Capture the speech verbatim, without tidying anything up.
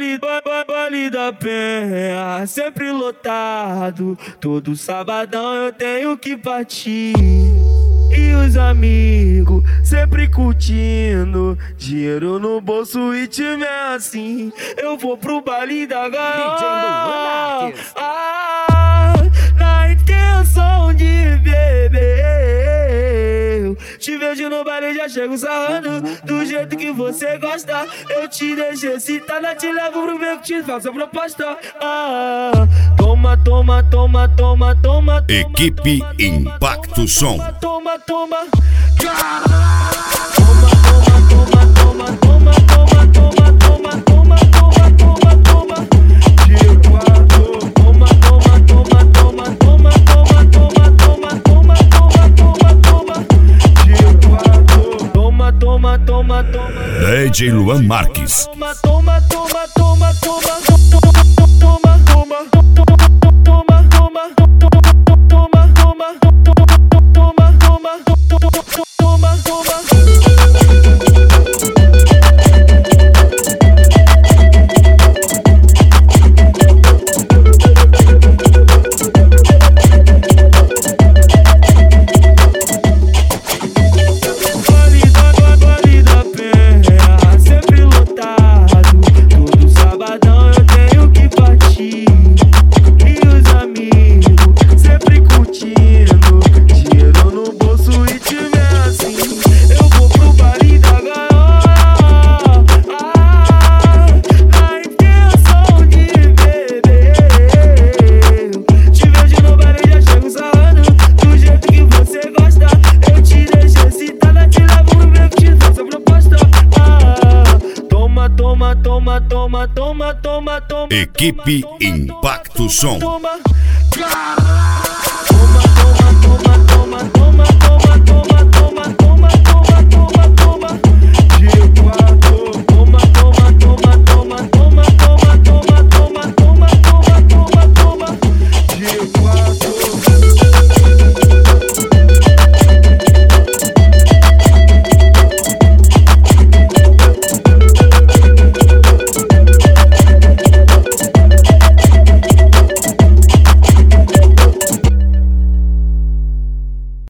baile, baile da Penha, sempre lotado. Todo sabadão eu tenho que partir. E os amigos sempre curtindo, dinheiro no bolso e time é assim. Eu vou pro baile da gaiola, ah, na intenção de beber. Te vejo no baile, já chego sarrando do jeito que você gosta. Eu te deixo excitada, te levo pro beco, te faço a proposta. Ah, toma, toma, toma, toma, toma. Equipe Impacto Som. Toma, toma, toma, toma, toma, toma, toma, toma, toma, toma, toma, toma, toma, toma, de quatro. Toma, toma, toma, toma, toma, toma, toma, toma, toma, toma, toma, toma, de quatro. Toma, toma, toma, toma. D J Luan Marques. Toma, toma, toma, toma, toma, toma, toma, toma, toma, toma, toma, toma. Toma, toma, toma, toma, toma. Equipe Impacto Som. Toma, toma, toma, toma, toma, toma, toma, toma.